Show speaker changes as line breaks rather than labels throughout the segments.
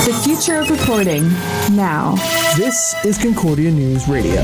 The future of reporting, now.
This is Concordia News Radio.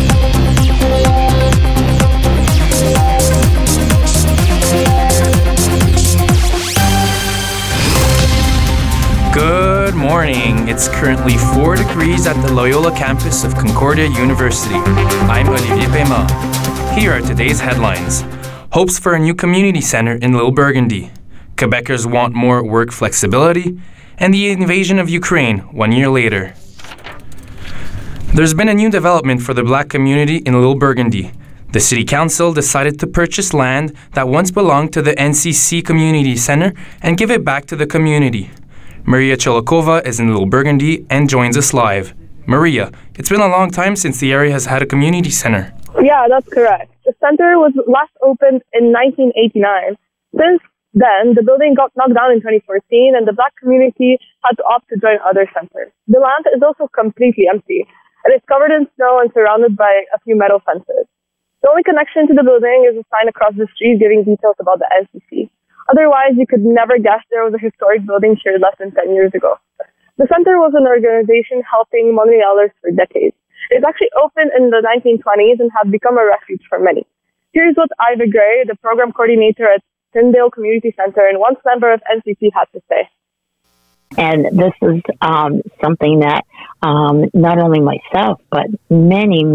Good morning. It's currently 4 degrees at the Loyola campus of Concordia University. I'm Olivier Pema. Here are today's headlines. Hopes for a new community center in Little Burgundy. Quebecers want more work flexibility. And the invasion of Ukraine 1 year later. There's been a new development for the Black community in Little Burgundy. The City Council decided to purchase land that once belonged to the NCC Community Center and give it back to the community. Maria Cholokova is in Little Burgundy and joins us live. Maria, it's been a long time since the area has had a community center.
Yeah, that's correct. The center was last opened in 1989. Since then, the building got knocked down in 2014 and the Black community had to opt to join other centers. The land is also completely empty. It is covered in snow and surrounded by a few metal fences. The only connection to the building is a sign across the street giving details about the NCC. Otherwise, you could never guess there was a historic building here less than 10 years ago. The center was an organization helping Montrealers for decades. It actually opened in the 1920s and had become a refuge for many. Here's what Ivy Gray, the program coordinator at Tyndale Community Center and once member of NCC, had to say.
And this is something that not only myself, but many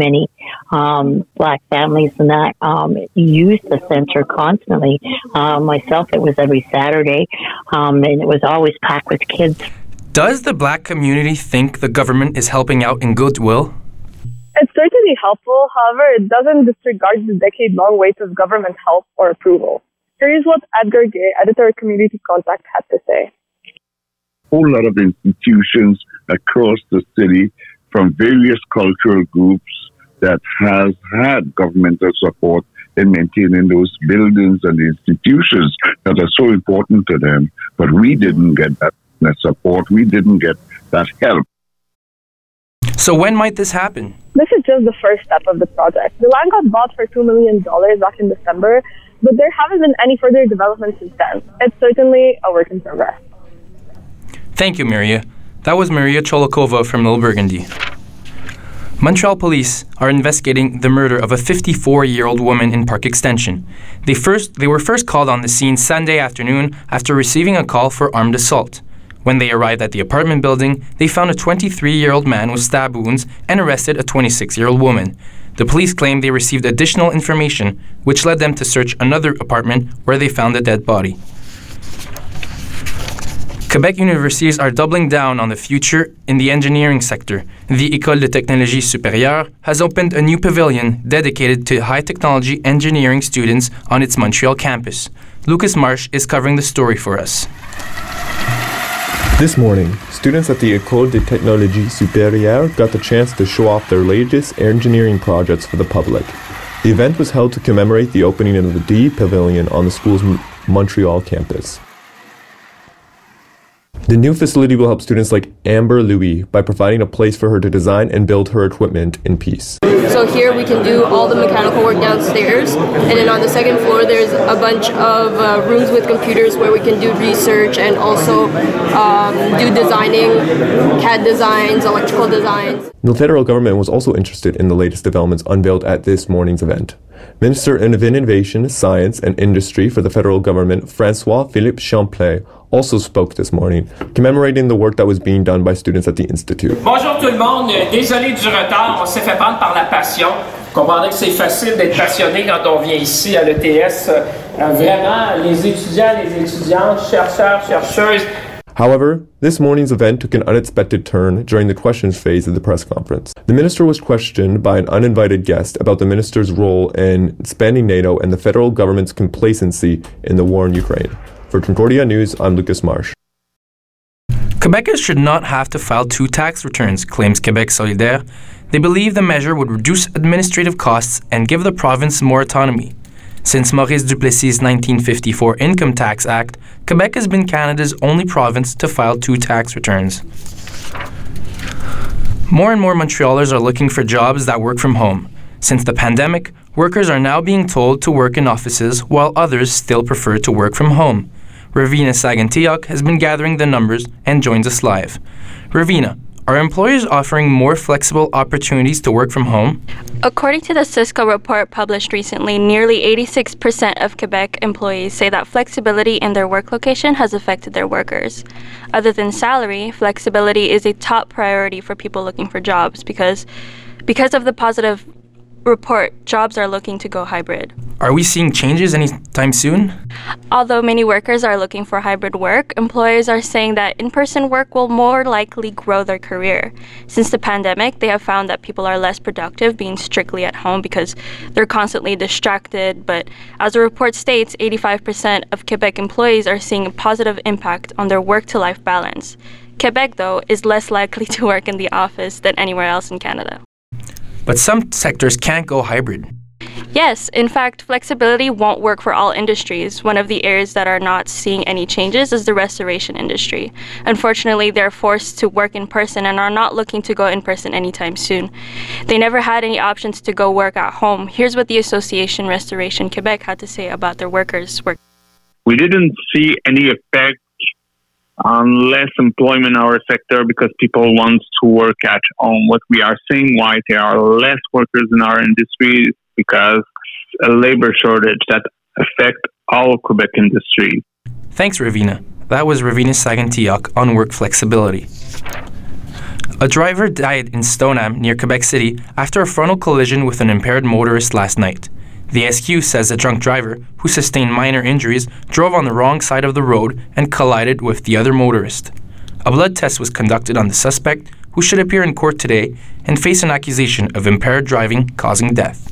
Black families and that use the center constantly. Myself, it was every Saturday, and it was always packed with kids.
Does the Black community think the government is helping out in goodwill?
It's certainly helpful. However, it doesn't disregard the decade-long wait of government help or approval. Here's what Edgar Gay, editor of Community Contact, had to say.
A whole lot of institutions across the city from various cultural groups that has had governmental support in maintaining those buildings and institutions that are so important to them. But we didn't get that support. We didn't get that help.
So when might this happen?
This is just the first step of the project. The land got bought for $2 million back in December, but there haven't been any further developments since then. It's certainly a work in progress.
Thank you, Maria. That was Maria Cholokova from Little Burgundy. Montreal police are investigating the murder of a 54-year-old woman in Park Extension. They were first called on the scene Sunday afternoon after receiving a call for armed assault. When they arrived at the apartment building, they found a 23-year-old man with stab wounds and arrested a 26-year-old woman. The police claimed they received additional information, which led them to search another apartment where they found a dead body. Quebec universities are doubling down on the future in the engineering sector. The École de Technologie Supérieure has opened a new pavilion dedicated to high-technology engineering students on its Montreal campus. Lucas Marsh is covering the story for us.
This morning, students at the École de Technologie Supérieure got the chance to show off their latest engineering projects for the public. The event was held to commemorate the opening of the D Pavilion on the school's Montreal campus. The new facility will help students like Amber Louis by providing a place for her to design and build her equipment in peace.
So here we can do all the mechanical work downstairs, and then on the second floor there's a bunch of rooms with computers where we can do research and also do designing, CAD designs, electrical designs.
The federal government was also interested in the latest developments unveiled at this morning's event. Minister of Innovation, Science and Industry for the federal government, François-Philippe Champlain, also spoke this morning, commemorating the work that was being done by students at the Institute.
Bonjour tout le monde, désolé du retard, on s'est fait prendre par la passion. Vous comprendrez que c'est facile d'être passionné quand on vient ici à l'ETS. Vraiment, les étudiants, les étudiantes, chercheurs, chercheuses.
However, this morning's event took an unexpected turn during the questions phase of the press conference. The minister was questioned by an uninvited guest about the minister's role in expanding NATO and the federal government's complacency in the war in Ukraine. For Concordia News, I'm Lucas Marsh.
Quebecers should not have to file 2 tax returns, claims Québec Solidaire. They believe the measure would reduce administrative costs and give the province more autonomy. Since Maurice Duplessis' 1954 Income Tax Act, Quebec has been Canada's only province to file 2 tax returns. More and more Montrealers are looking for jobs that work from home. Since the pandemic, workers are now being told to work in offices while others still prefer to work from home. Ravina Sagantiok has been gathering the numbers and joins us live. Ravina, are employers offering more flexible opportunities to work from home?
According to the Cisco report published recently, nearly 86% of Quebec employees say that flexibility in their work location has affected their workers. Other than salary, flexibility is a top priority for people looking for jobs because of the positive report, jobs are looking to go hybrid.
Are we seeing changes anytime soon?
Although many workers are looking for hybrid work, employers are saying that in-person work will more likely grow their career. Since the pandemic, they have found that people are less productive being strictly at home because they're constantly distracted. But as the report states, 85% of Quebec employees are seeing a positive impact on their work-to-life balance. Quebec, though, is less likely to work in the office than anywhere else in Canada.
But some sectors can't go hybrid.
Yes, in fact, flexibility won't work for all industries. One of the areas that are not seeing any changes is the restoration industry. Unfortunately, they're forced to work in person and are not looking to go in person anytime soon. They never had any options to go work at home. Here's what the Association Restoration Quebec had to say about their workers' work.
We didn't see any effect on less employment in our sector because people want to work at home. What we are seeing why there are less workers in our industry is because a labor shortage that affect all Quebec industry.
Thanks, Ravina. That was Ravina Sagantiok on work flexibility. A driver died in Stoneham near Quebec City after a frontal collision with an impaired motorist last night. The SQ says a drunk driver, who sustained minor injuries, drove on the wrong side of the road and collided with the other motorist. A blood test was conducted on the suspect, who should appear in court today and face an accusation of impaired driving causing death.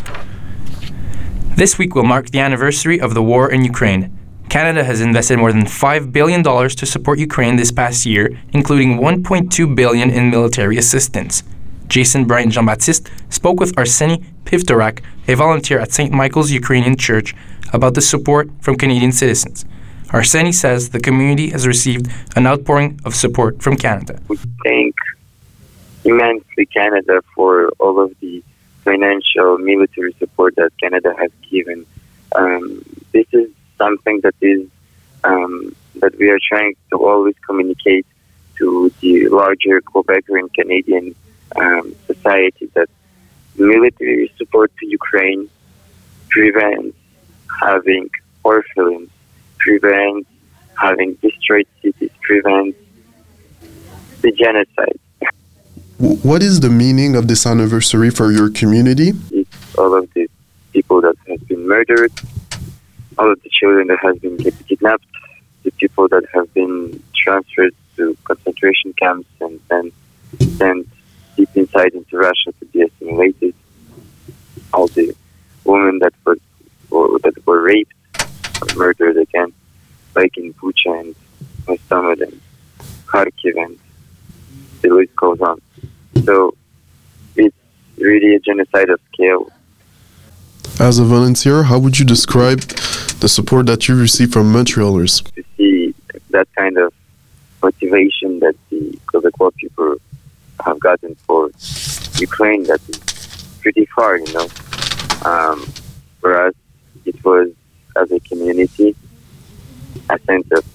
This week will mark the anniversary of the war in Ukraine. Canada has invested more than $5 billion to support Ukraine this past year, including $1.2 billion in military assistance. Jason Bryant Jean-Baptiste spoke with Arseny Pivtorak, a volunteer at St. Michael's Ukrainian Church, about the support from Canadian citizens. Arseny says the community has received an outpouring of support from Canada.
We thank immensely Canada for all of the financial military support that Canada has given. This is something that is that we are trying to always communicate to the larger Quebecer and Canadian society, that military support to Ukraine prevents having orphans, prevents having destroyed cities, prevents the genocide.
What is the meaning of this anniversary for your community?
It's all of the people that have been murdered, all of the children that have been kidnapped, the people that have been transferred to concentration camps and then sent deep inside into Russia to be assimilated, all the women that were raped or murdered again, like in Bucha and Hostomel and Kharkiv, and the list goes on. So it's really a genocidal scale.
As a volunteer, how would you describe the support that you receive from Montrealers?
To see that kind of motivation that the Quebecois people have gotten for Ukraine, that is pretty far, For us, it was, as a community, a sense of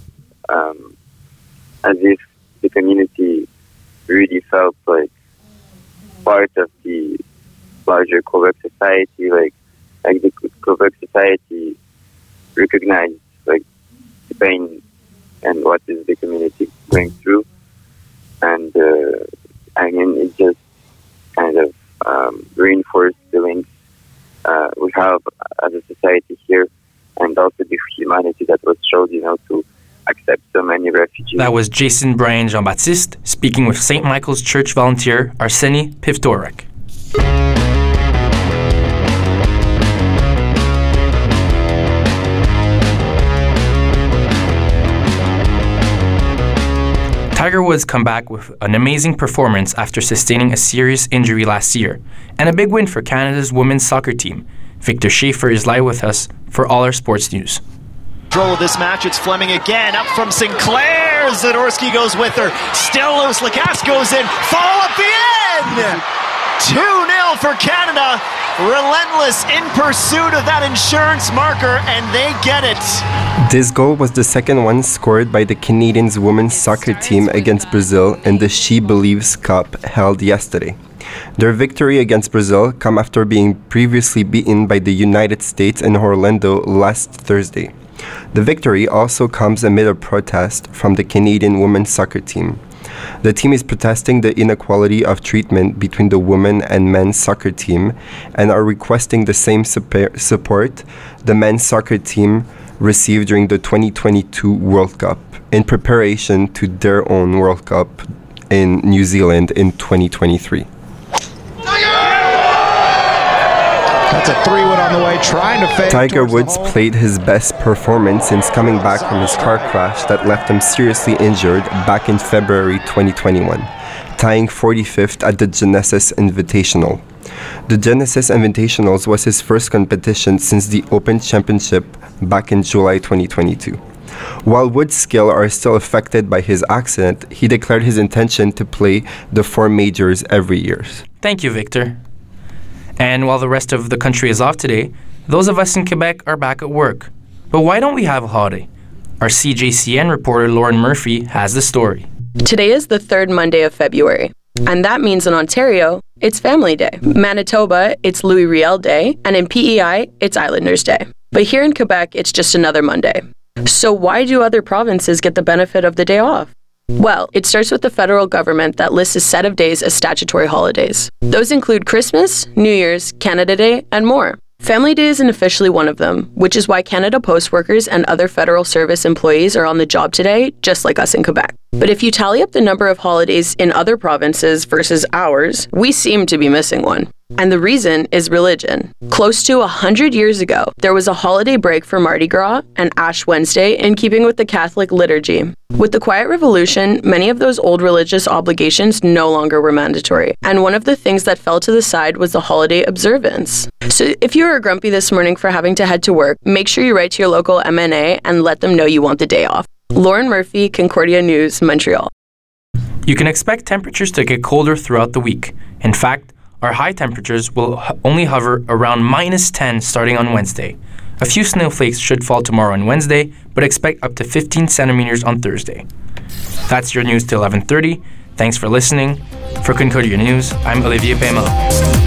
as if the community really felt like part of the larger Quebec society, like the Quebec society recognized like the pain and what is the community going through, and it just kind of reinforced the links we have as a society here, and also the humanity that was shown, to accept so many refugees.
That was Jason Bryant Jean-Baptiste speaking with St. Michael's Church volunteer Arseny Pivtorak. Tiger Woods come back with an amazing performance after sustaining a serious injury last year, and a big win for Canada's women's soccer team. Victor Schaefer is live with us for all our sports news.
Control of this match, it's Fleming again, up from Sinclair. Zadorsky goes with her, still loose, Lacasse goes in, fall at the end! 2-0 for Canada. Relentless in pursuit of that insurance marker, and they get it.
This goal was the second one scored by the Canadians women's soccer team against Brazil in the She Believes Cup held yesterday. Their victory against Brazil come after being previously beaten by the United States in Orlando last Thursday. The victory also comes amid a protest from the Canadian women's soccer team. The team is protesting the inequality of treatment between the women and men's soccer team and are requesting the same support the men's soccer team received during the 2022 World Cup in preparation to their own World Cup in New Zealand in 2023.
That's a 3-wood on the way, trying to fade.
Tiger Woods played his best performance since coming back from his car crash that left him seriously injured back in February 2021, tying 45th at the Genesis Invitational. The Genesis Invitationals was his first competition since the Open Championship back in July 2022. While Woods' skills are still affected by his accident, he declared his intention to play the 4 majors every year.
Thank you, Victor. And while the rest of the country is off today, those of us in Quebec are back at work. But why don't we have a holiday? Our CJCN reporter Lauren Murphy has the story.
Today is the third Monday of February, and that means in Ontario, it's Family Day. Manitoba, it's Louis Riel Day, and in PEI, it's Islanders Day. But here in Quebec, it's just another Monday. So why do other provinces get the benefit of the day off? Well, it starts with the federal government that lists a set of days as statutory holidays. Those include Christmas, New Year's, Canada Day, and more. Family Day isn't officially one of them, which is why Canada Post workers and other federal service employees are on the job today, just like us in Quebec. But if you tally up the number of holidays in other provinces versus ours, we seem to be missing one. And the reason is religion. Close to 100 years ago, there was a holiday break for Mardi Gras and Ash Wednesday in keeping with the Catholic liturgy. With the Quiet Revolution, many of those old religious obligations no longer were mandatory, and one of the things that fell to the side was the holiday observance. So if you are grumpy this morning for having to head to work, make sure you write to your local MNA and let them know you want the day off. Lauren Murphy, Concordia News, Montreal.
You can expect temperatures to get colder throughout the week. In fact, our high temperatures will only hover around -10 starting on Wednesday. A few snowflakes should fall tomorrow on Wednesday, but expect up to 15 centimeters on Thursday. That's your news till 11:30. Thanks for listening. For Concordia News, I'm Olivier Paiement.